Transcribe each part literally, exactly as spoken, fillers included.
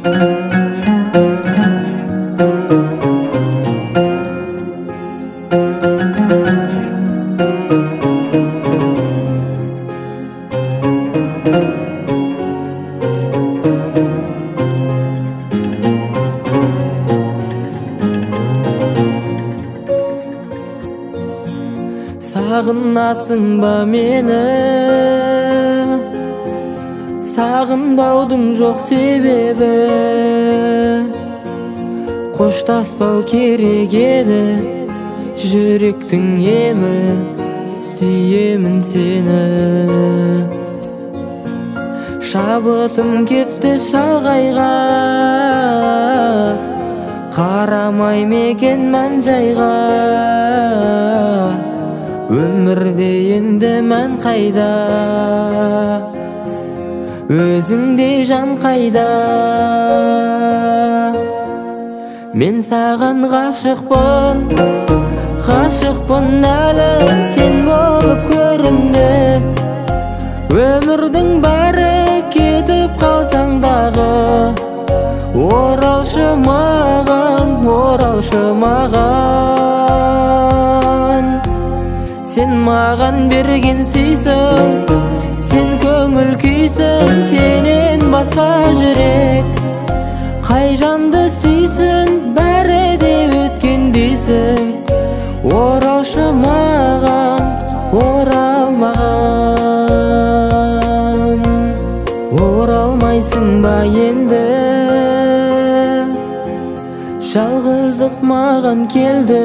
Сағынасың ба мені? Сағынбаудың жоқ себебі, қоштаспау керек еді жүректің емі. Сүйемін сені, шабытым кетті шалғайға, қарамай мекен мән жайға. Өмірде енді мән қайда, өзіңдей жан қайда. Мен саған ғашықпын, ғашықпын әлі сен болып көрінді. Өмірдің бәрі кетіп қалсаң дағы, оралшы маған, оралшы маған. Сен маған берген сыйсың, сен көңіл күйсің, сенен басқа жүрек қай жанды сүйсін, бәрі де өткен дейсің. Оралшы маған, оралмаған. Оралмайсың ба енді? Жалғыздық маған келді,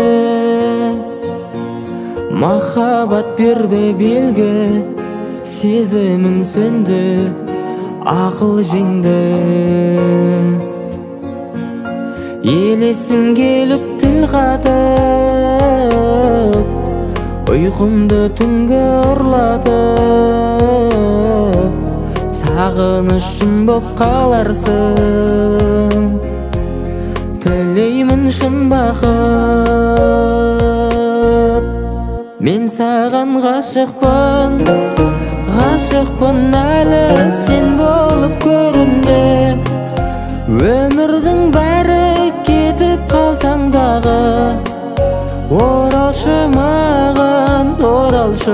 махаббат берді белгі, сезімің сөнді, ақыл жеңді. Елесің келіп тіл қатып, ұйқымды түнгі ұрлатып. Сағынышым боп қаларсың, тілеймін шын бақыт. Мен саған ғашықпын, ғашықпын әлі сен болып көрінді. Өмірдің бәрі кетіп қалсаң дағы, оралшы маған, оралшы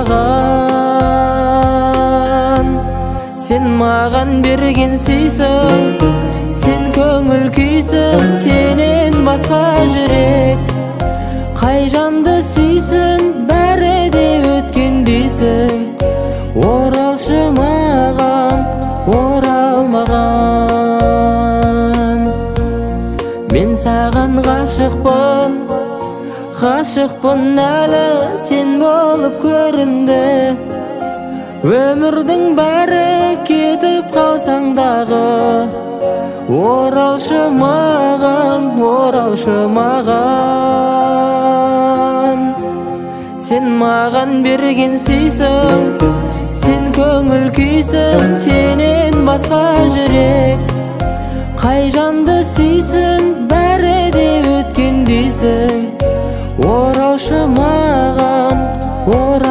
маған. Сен маған берген сыйсың, сен көңіл күйсің, сенен басқа жүрек қай жанды сүйсін, бәрі де өткен дейсің. Оралшы маған, оралмаған. Мен саған ғашықпын, ғашықпын әлі сен болып көрінді. Өмірдің бәрі кетіп қалсаң дағы, оралшы маған, оралшы маған. Сен маған берген сыйсың, сен көңіл күйсің, сенен басқа жүрек қай жанды сүйсін, бәрі де өткен дейсің. Оралшы маған, оралмаған.